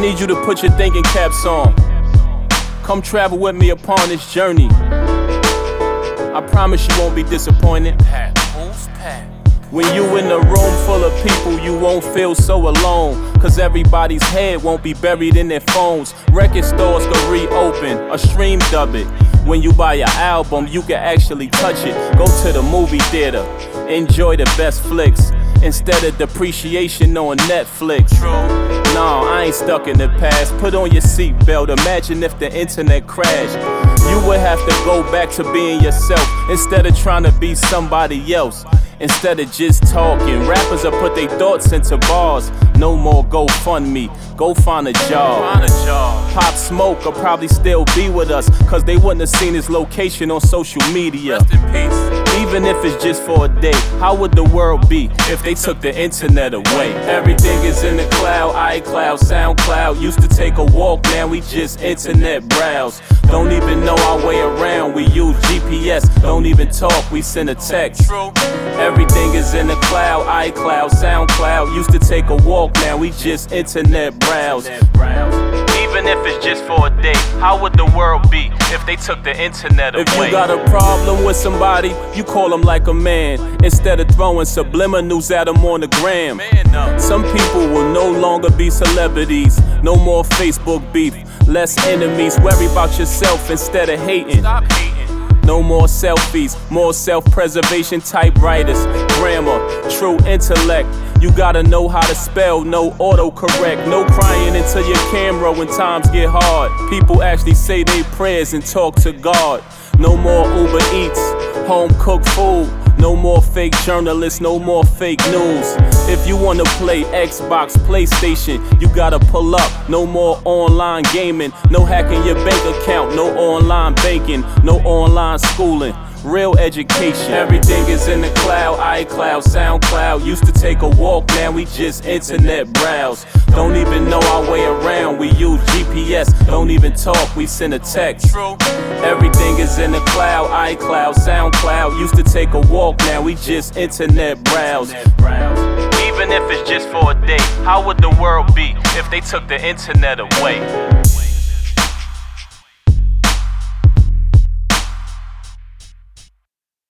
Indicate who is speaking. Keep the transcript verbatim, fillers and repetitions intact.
Speaker 1: need you to put your thinking caps on. Come travel with me upon this journey. I promise you won't be disappointed.
Speaker 2: Pat, who's Pat?
Speaker 1: When you in a room full of people, you won't feel so alone. Cause everybody's head won't be buried in their phones. Record stores go reopen, a stream dub it. When you buy your album, you can actually touch it. Go to the movie theater, enjoy the best flicks instead of depreciation on Netflix.
Speaker 2: True.
Speaker 1: Nah, I ain't stuck in the past. Put on your seatbelt, imagine if the internet crashed. You would have to go back to being yourself instead of trying to be somebody else. Instead of just talking, rappers will put their thoughts into bars. No more GoFundMe, go find a job.
Speaker 2: Find a job.
Speaker 1: Pop Smoke will probably still be with us, cause they wouldn't have seen his location on social media.
Speaker 2: Rest in peace.
Speaker 1: Even if it's just for a day, how would the world be if they took the internet away? Everything is in the cloud, iCloud, SoundCloud. Used to take a walk, now we just internet browse. Don't even know our way around, we use G P S. Don't even talk, we send a text.
Speaker 2: True.
Speaker 1: Everything is in the cloud, iCloud, SoundCloud. Used to take a walk, now we just internet browse. Even if it's just for a day, how would the world be if they took the internet away? If you got a problem with somebody, you call them like a man, instead of throwing subliminals at them on the gram. Some people will no longer be celebrities, no more Facebook beef, less enemies. Worry about yourself instead of hating.
Speaker 2: Stop hating.
Speaker 1: No more selfies, more self-preservation typewriters. Grammar, true intellect. You gotta know how to spell, no autocorrect. No crying into your camera when times get hard. People actually say they prayers and talk to God. No more Uber Eats, home cooked food. No more fake journalists, no more fake news. If you wanna play Xbox, PlayStation, you gotta pull up. No more online gaming, no hacking your bank account, no online banking, no online schooling. Real education. Everything is in the cloud, iCloud, SoundCloud. Used to take a walk, now we just internet browse. Don't even know our way around, we use G P S. Don't even talk, we send a text.
Speaker 2: True.
Speaker 1: Everything is in the cloud, iCloud, SoundCloud. Used to take a walk, now we just internet browse. Even if it's just for a day, how would the world be if they took the internet away?